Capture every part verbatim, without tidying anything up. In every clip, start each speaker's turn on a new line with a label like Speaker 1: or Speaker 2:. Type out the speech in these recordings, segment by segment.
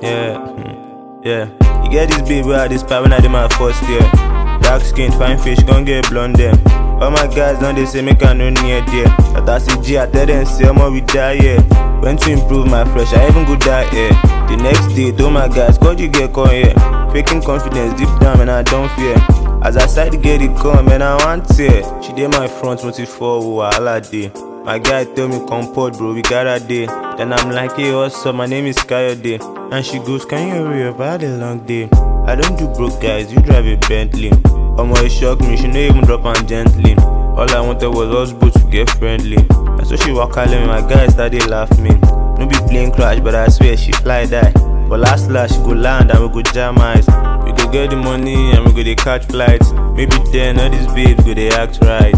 Speaker 1: Yeah, mm, yeah. You get this baby out this pipe when I did my first year. Dark skin, fine fish, gon' get blonde them. All my guys don't they say make I no near there. But I see G, I tell them say I'm we die yeah. Went to improve my fresh, I even go die yeah. The next day, told my guys, God you get caught here. Faking confidence deep down and I don't fear. As I side to get it come and I want it. She did my front twenty-four wahala day. My guy tell me comport bro, we got a day. Then I'm like, hey what's up, my name is Kayode. And she goes, can you hurry up, I had a long day. I don't do broke guys, you drive a Bentley. Omo it shocked me, she no even drop on gently. All I wanted was us both to get friendly. And so she walk calling me, my guys started laugh me. No be plane crash, but I swear she fly die. But last last she go land and we go jam eyes. We go get the money and we go dey catch flights. Maybe then all these babes go dey act right.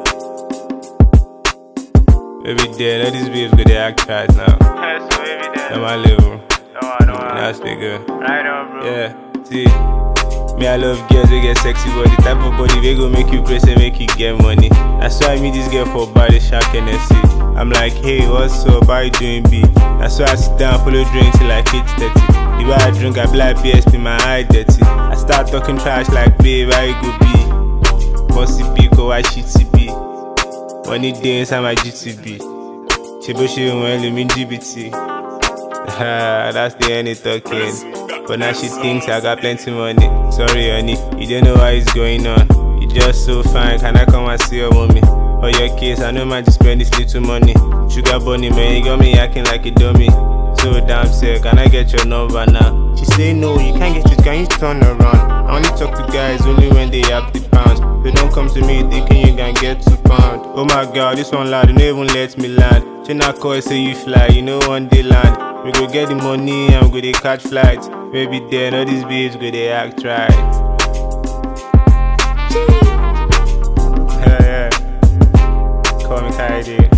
Speaker 1: Maybe then all these babes go dey act right now.
Speaker 2: Yeah, so maybe then.
Speaker 1: On my level.
Speaker 2: No, I don't want.
Speaker 1: That's nigga.
Speaker 2: Right on, bro.
Speaker 1: Yeah, see. Me I love girls we get sexy body. Type of body they go make you press and make you get money. That's why I meet this girl for body shark N S C. I'm like, hey, what's up? How you doing, B? That's why I sit down, follow drink till like eight thirty. The way I drink, I be like P S P, my eye dirty. I start talking trash like, babe, how you go be? Bossy B, go why shit C B. Money day inside my G T B. Chibo she when you mean G B T. That's the end of talking. But now she thinks I got plenty money. Sorry honey, you don't know what is going on. You just so fine, can I come and see your mommy? For your case, I know man just spend this little money. Sugar bunny man, you got me acting like a dummy. So damn sick, can I get your number now? She say no, you can't get it, can you turn around? I only talk to guys only when they have the pounds. They don't come to me thinking you can get two pounds. Oh my god, this one lad, they don't even let me land. She not call say you fly, you know one day land. We go get the money and we go dey catch flights. Maybe then all these babes go dey act right. Yeah, yeah. Call me Kayode.